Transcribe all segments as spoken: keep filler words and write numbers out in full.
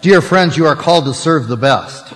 Dear friends, you are called to serve the best.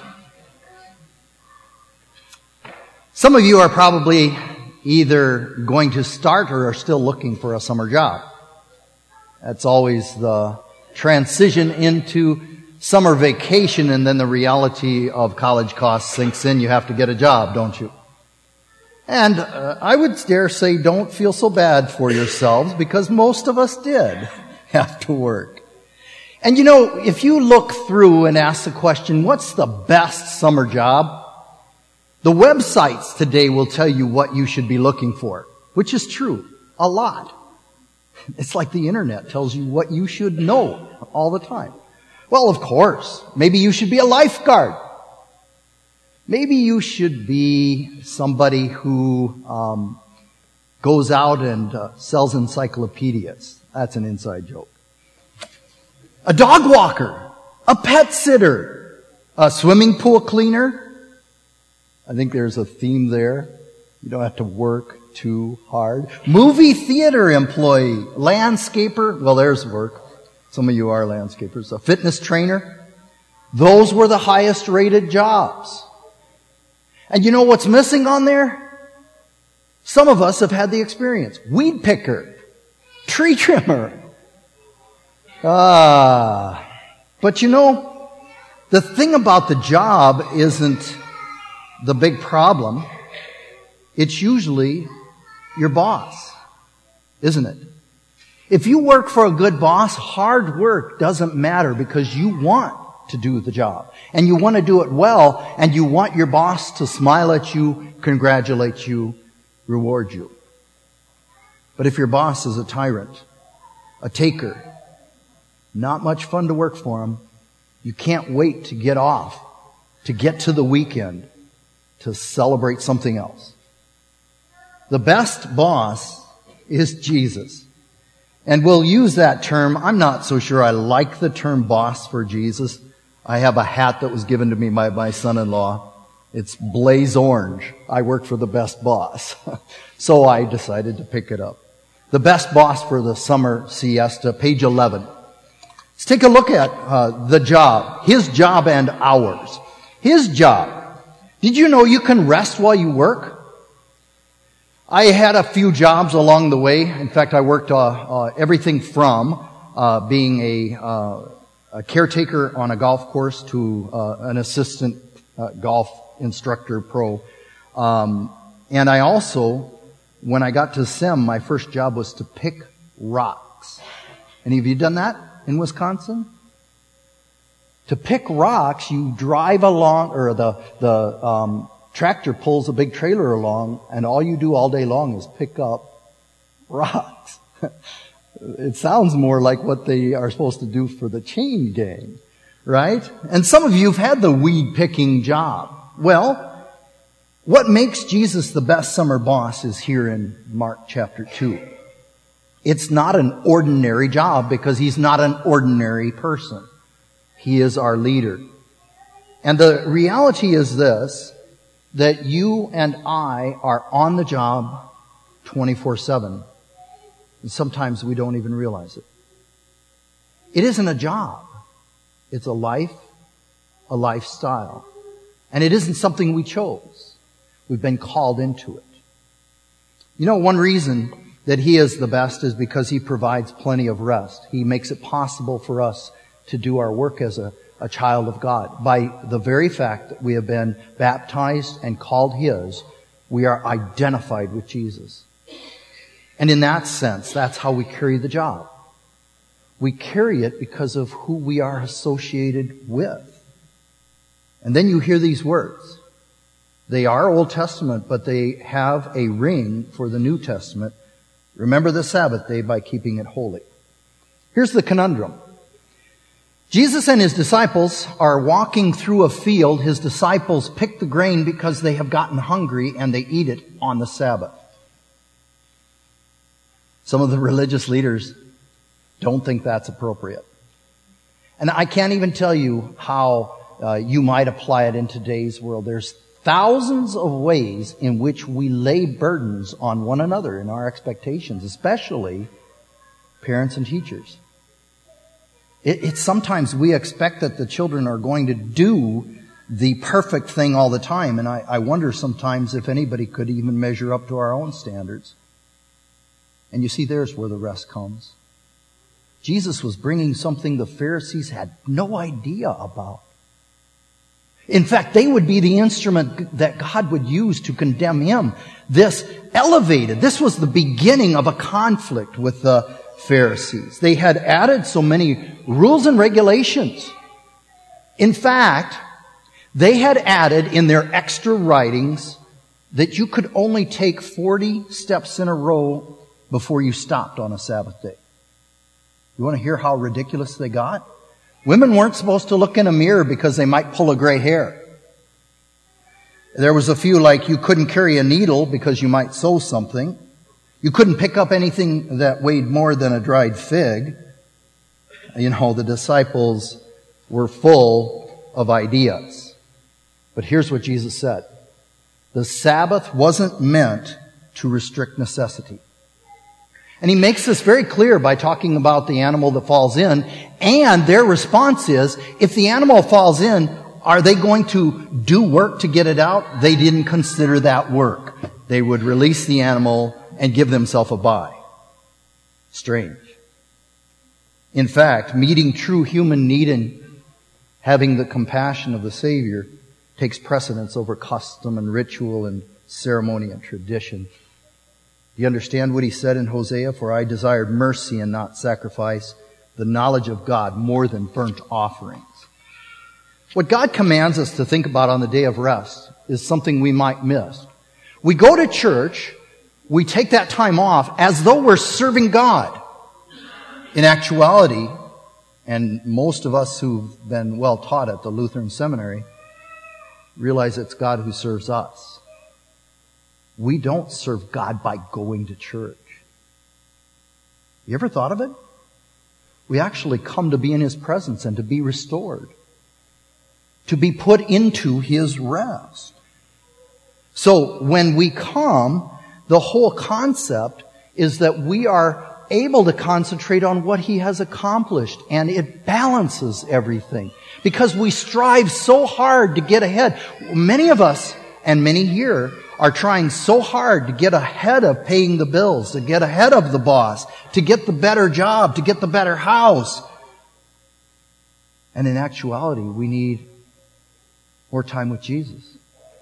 Some of you are probably either going to start or are still looking for a summer job. That's always the transition into summer vacation, and then the reality of college costs sinks in. You have to get a job, don't you? And uh, I would dare say don't feel so bad for yourselves, because most of us did have to work. And you know, if you look through and ask the question, what's the best summer job? The websites today will tell you what you should be looking for, which is true, a lot. It's like the internet tells you what you should know all the time. Well, of course, maybe you should be a lifeguard. Maybe you should be somebody who um, goes out and uh, sells encyclopedias. That's an inside joke. A dog walker, a pet sitter, a swimming pool cleaner. I think there's a theme there. You don't have to work too hard. Movie theater employee, landscaper. Well, there's work. Some of you are landscapers. A fitness trainer. Those were the highest rated jobs. And you know what's missing on there? Some of us have had the experience. Weed picker, tree trimmer. Ah, but you know, the thing about the job isn't the big problem. It's usually your boss, isn't it? If you work for a good boss, hard work doesn't matter because you want to do the job. And you want to do it well, and you want your boss to smile at you, congratulate you, reward you. But if your boss is a tyrant, a taker, not much fun to work for him, you can't wait to get off, to get to the weekend, to celebrate something else. The best boss is Jesus. And we'll use that term. I'm not so sure I like the term boss for Jesus. I have a hat that was given to me by my son-in-law. It's blaze orange. I work for the best boss. So I decided to pick it up. The best boss for the summer siesta, page eleven. Let's take a look at uh, the job, his job and ours. His job. Did you know you can rest while you work? I had a few jobs along the way. In fact, I worked uh, uh, everything from uh, being a, uh, a caretaker on a golf course to uh, an assistant uh, golf instructor pro. Um, and I also, when I got to SEM, my first job was to pick rocks. Any of you done that in Wisconsin? To pick rocks, you drive along, or the the um, tractor pulls a big trailer along, and all you do all day long is pick up rocks. It sounds more like what they are supposed to do for the chain gang, right? And some of you have had the weed picking job. Well, what makes Jesus the best summer boss is here in Mark chapter two. It's not an ordinary job because he's not an ordinary person. He is our leader. And the reality is this, that you and I are on the job twenty-four seven. And sometimes we don't even realize it. It isn't a job. It's a life, a lifestyle. And it isn't something we chose. We've been called into it. You know, one reason that he is the best is because he provides plenty of rest. He makes it possible for us to do our work as a, a child of God. By the very fact that we have been baptized and called his, we are identified with Jesus. And in that sense, that's how we carry the job. We carry it because of who we are associated with. And then you hear these words. They are Old Testament, but they have a ring for the New Testament. Remember the Sabbath day by keeping it holy. Here's the conundrum. Jesus and his disciples are walking through a field. His disciples pick the grain because they have gotten hungry and they eat it on the Sabbath. Some of the religious leaders don't think that's appropriate. And I can't even tell you how uh, you might apply it in today's world. There's thousands of ways in which we lay burdens on one another in our expectations, especially parents and teachers. It, it's sometimes we expect that the children are going to do the perfect thing all the time, and I, I wonder sometimes if anybody could even measure up to our own standards. And you see, there's where the rest comes. Jesus was bringing something the Pharisees had no idea about. In fact, they would be the instrument that God would use to condemn him. This elevated, this was the beginning of a conflict with the Pharisees. They had added so many rules and regulations. In fact, they had added in their extra writings that you could only take forty steps in a row before you stopped on a Sabbath day. You want to hear how ridiculous they got? Women weren't supposed to look in a mirror because they might pull a gray hair. There was a few like you couldn't carry a needle because you might sew something. You couldn't pick up anything that weighed more than a dried fig. You know, the disciples were full of ideas. But here's what Jesus said. The Sabbath wasn't meant to restrict necessity. And he makes this very clear by talking about the animal that falls in. And their response is, if the animal falls in, are they going to do work to get it out? They didn't consider that work. They would release the animal and give themselves a bye. Strange. In fact, meeting true human need and having the compassion of the Savior takes precedence over custom and ritual and ceremony and tradition. Do you understand what he said in Hosea? For I desired mercy and not sacrifice, the knowledge of God more than burnt offerings. What God commands us to think about on the day of rest is something we might miss. We go to church, we take that time off as though we're serving God. In actuality, and most of us who've been well taught at the Lutheran Seminary realize it's God who serves us. We don't serve God by going to church. You ever thought of it? We actually come to be in His presence and to be restored, to be put into His rest. So when we come, the whole concept is that we are able to concentrate on what He has accomplished, and it balances everything. Because we strive so hard to get ahead. Many of us, and many here, are trying so hard to get ahead of paying the bills, to get ahead of the boss, to get the better job, to get the better house. And in actuality, we need more time with Jesus.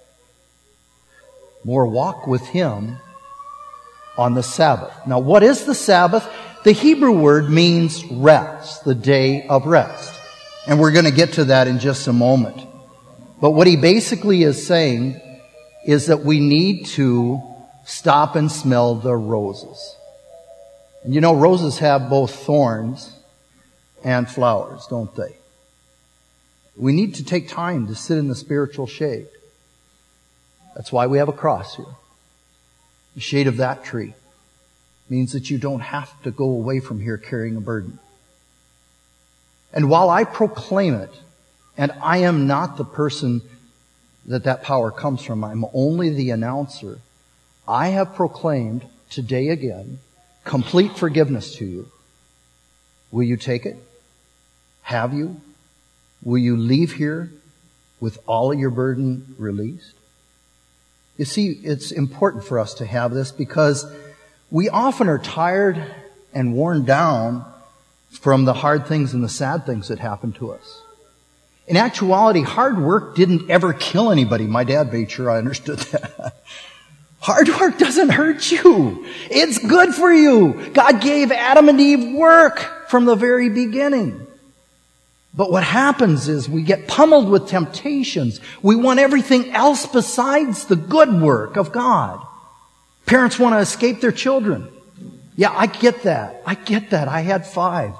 More walk with Him on the Sabbath. Now, what is the Sabbath? The Hebrew word means rest, the day of rest. And we're going to get to that in just a moment. But what he basically is saying is that we need to stop and smell the roses. And you know, roses have both thorns and flowers, don't they? We need to take time to sit in the spiritual shade. That's why we have a cross here. The shade of that tree means that you don't have to go away from here carrying a burden. And while I proclaim it, and I am not the person that that power comes from, I'm only the announcer, I have proclaimed today again complete forgiveness to you. Will you take it? Have you? Will you leave here with all of your burden released? You see, it's important for us to have this because we often are tired and worn down from the hard things and the sad things that happen to us. In actuality, hard work didn't ever kill anybody. My dad made sure I understood that. Hard work doesn't hurt you. It's good for you. God gave Adam and Eve work from the very beginning. But what happens is we get pummeled with temptations. We want everything else besides the good work of God. Parents want to escape their children. Yeah, I get that. I get that. I had five.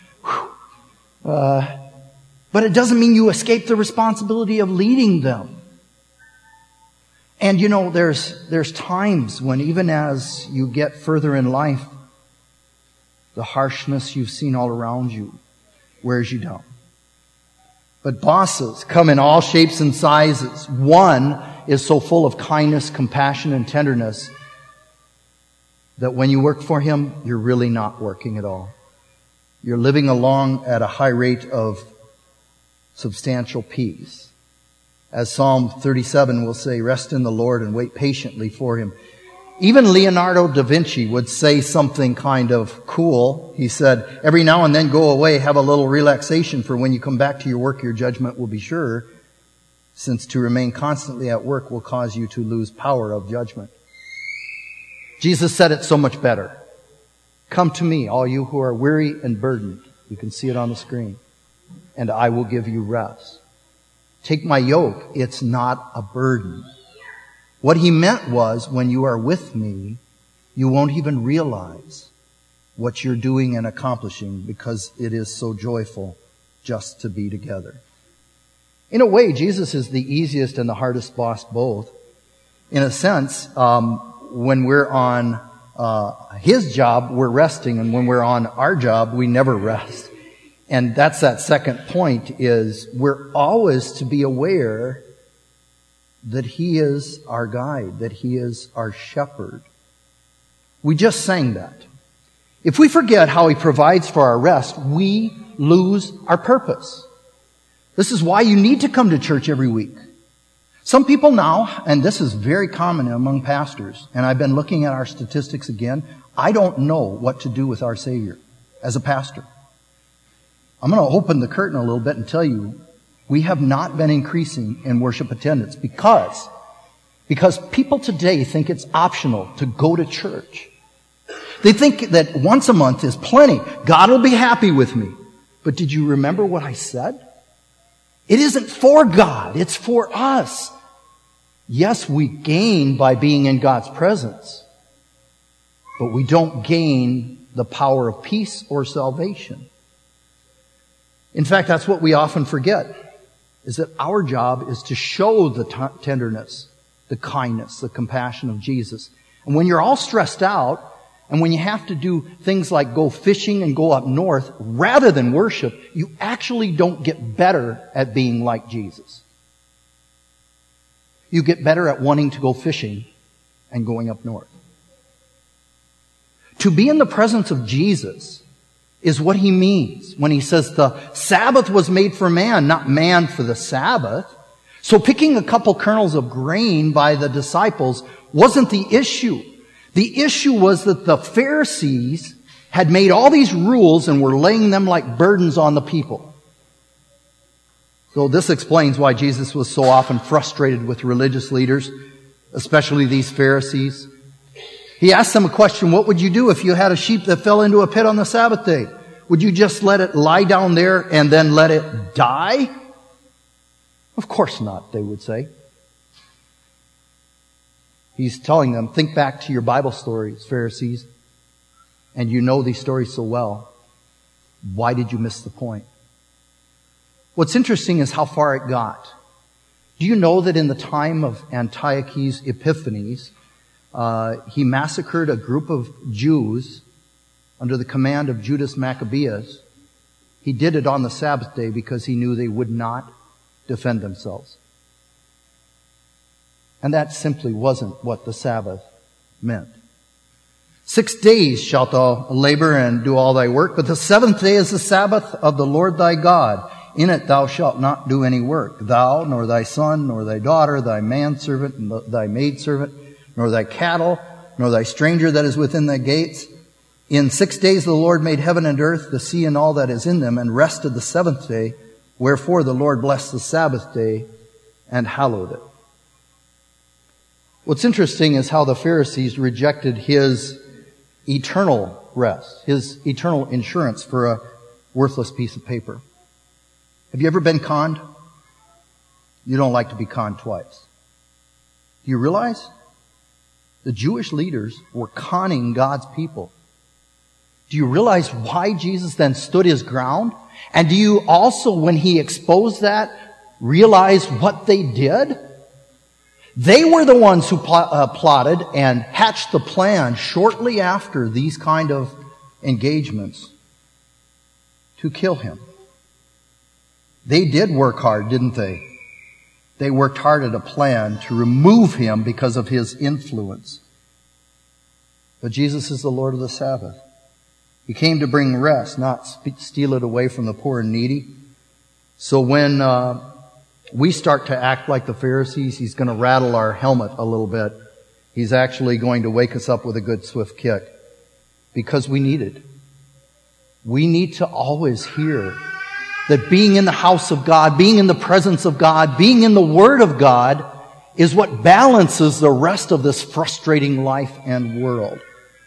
Uh, but it doesn't mean you escape the responsibility of leading them. And you know, there's, there's times when even as you get further in life, the harshness you've seen all around you wears you down. But bosses come in all shapes and sizes. One is so full of kindness, compassion, and tenderness that when you work for him, you're really not working at all. You're living along at a high rate of substantial peace. As Psalm thirty-seven will say, rest in the Lord and wait patiently for Him. Even Leonardo da Vinci would say something kind of cool. He said, every now and then go away, have a little relaxation, for when you come back to your work, your judgment will be sure, since to remain constantly at work will cause you to lose power of judgment. Jesus said it so much better. Come to me, all you who are weary and burdened. You can see it on the screen. And I will give you rest. Take my yoke. It's not a burden. What He meant was, when you are with me, you won't even realize what you're doing and accomplishing, because it is so joyful just to be together. In a way, Jesus is the easiest and the hardest boss both. In a sense, um, when we're on uh, His job, we're resting, and when we're on our job, we never rest. And that's that second point, is we're always to be aware that He is our guide, that He is our shepherd. We just sang that. If we forget how He provides for our rest, we lose our purpose. This is why you need to come to church every week. Some people now, and this is very common among pastors, and I've been looking at our statistics again, I don't know what to do with our Savior as a pastor. I'm going to open the curtain a little bit and tell you, we have not been increasing in worship attendance because, because people today think it's optional to go to church. They think that once a month is plenty. God will be happy with me. But did you remember what I said? It isn't for God. It's for us. Yes, we gain by being in God's presence, but we don't gain the power of peace or salvation. In fact, that's what we often forget, is that our job is to show the t- tenderness, the kindness, the compassion of Jesus. And when you're all stressed out, and when you have to do things like go fishing and go up north, rather than worship, you actually don't get better at being like Jesus. You get better at wanting to go fishing and going up north. To be in the presence of Jesus is what He means when He says the Sabbath was made for man, not man for the Sabbath. So picking a couple kernels of grain by the disciples wasn't the issue. The issue was that the Pharisees had made all these rules and were laying them like burdens on the people. So this explains why Jesus was so often frustrated with religious leaders, especially these Pharisees. He asked them a question, what would you do if you had a sheep that fell into a pit on the Sabbath day? Would you just let it lie down there and then let it die? Of course not, they would say. He's telling them, think back to your Bible stories, Pharisees, and you know these stories so well. Why did you miss the point? What's interesting is how far it got. Do you know that in the time of Antiochus Epiphanes, uh, he massacred a group of Jews under the command of Judas Maccabeus? He did it on the Sabbath day because he knew they would not defend themselves. And that simply wasn't what the Sabbath meant. Six days shalt thou labor and do all thy work, but the seventh day is the Sabbath of the Lord thy God. In it thou shalt not do any work, thou, nor thy son, nor thy daughter, thy manservant, and thy maidservant, nor thy cattle, nor thy stranger that is within thy gates. In six days the Lord made heaven and earth, the sea and all that is in them, and rested the seventh day. Wherefore the Lord blessed the Sabbath day and hallowed it. What's interesting is how the Pharisees rejected His eternal rest, His eternal insurance for a worthless piece of paper. Have you ever been conned? You don't like to be conned twice. Do you realize? The Jewish leaders were conning God's people. Do you realize why Jesus then stood His ground? And do you also, when He exposed that, realize what they did? They were the ones who pl- uh, plotted and hatched the plan shortly after these kind of engagements to kill Him. They did work hard, didn't they? They worked hard at a plan to remove Him because of His influence. But Jesus is the Lord of the Sabbath. He came to bring rest, not steal it away from the poor and needy. So when uh, we start to act like the Pharisees, he's going to rattle our helmet a little bit. He's actually going to wake us up with a good swift kick because we need it. We need to always hear that being in the house of God, being in the presence of God, being in the Word of God is what balances the rest of this frustrating life and world.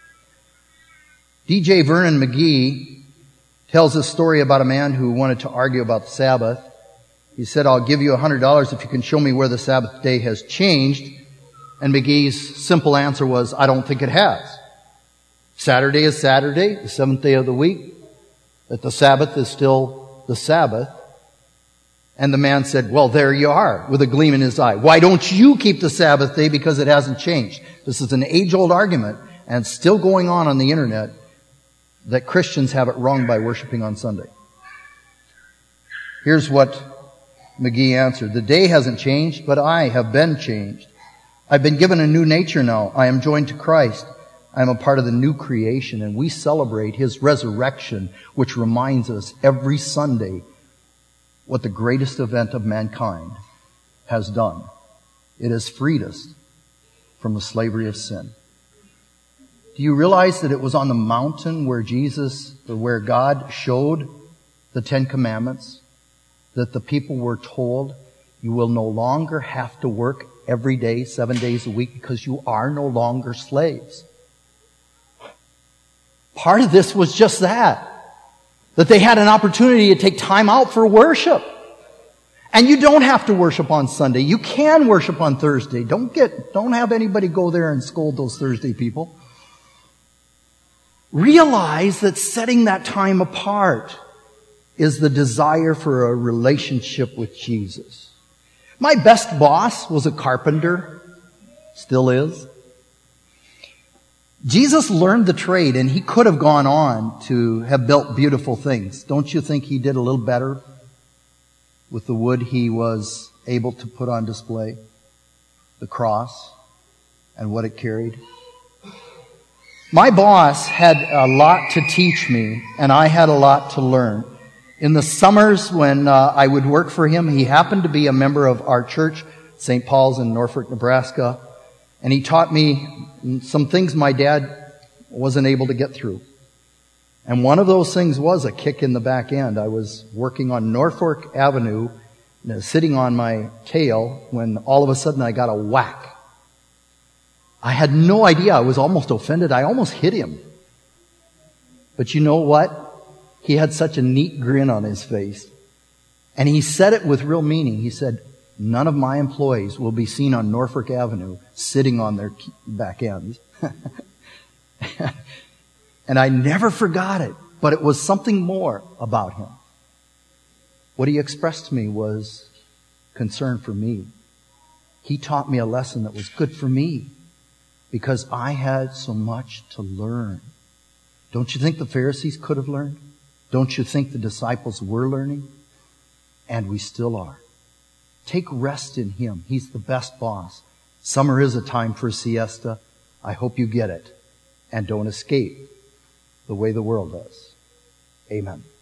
D J Vernon McGee tells a story about a man who wanted to argue about the Sabbath. He said, I'll give you a hundred dollars if you can show me where the Sabbath day has changed. And McGee's simple answer was, I don't think it has. Saturday is Saturday, the seventh day of the week. That the Sabbath is still the Sabbath. And the man said, well, there you are, with a gleam in his eye. Why don't you keep the Sabbath day? Because it hasn't changed. This is an age-old argument, and still going on on the internet, that Christians have it wrong by worshiping on Sunday. Here's what McGee answered. The day hasn't changed, but I have been changed. I've been given a new nature now. I am joined to Christ. I am a part of the new creation, and we celebrate His resurrection, which reminds us every Sunday what the greatest event of mankind has done. It has freed us from the slavery of sin. Do you realize that it was on the mountain where Jesus, or where God showed the Ten Commandments, that the people were told, you will no longer have to work every day, seven days a week, because you are no longer slaves. Part of this was just that. That they had an opportunity to take time out for worship. And you don't have to worship on Sunday. You can worship on Thursday. Don't get, don't have anybody go there and scold those Thursday people. Realize that setting that time apart is the desire for a relationship with Jesus. My best boss was a carpenter. Still is. Jesus learned the trade, and He could have gone on to have built beautiful things. Don't you think He did a little better with the wood He was able to put on display? The cross and what it carried. My boss had a lot to teach me, and I had a lot to learn. In the summers when uh, I would work for him, he happened to be a member of our church, Saint Paul's in Norfolk, Nebraska, and he taught me some things my dad wasn't able to get through. And one of those things was a kick in the back end. I was working on Norfolk Avenue, sitting on my tail, when all of a sudden I got a whack. I had no idea. I was almost offended. I almost hit him. But you know what? He had such a neat grin on his face. And he said it with real meaning. He said, none of my employees will be seen on Norfolk Avenue sitting on their back ends. And I never forgot it. But it was something more about him. What he expressed to me was concern for me. He taught me a lesson that was good for me, because I had so much to learn. Don't you think the Pharisees could have learned? Don't you think the disciples were learning? And we still are. Take rest in Him. He's the best boss. Summer is a time for a siesta. I hope you get it. And don't escape the way the world does. Amen.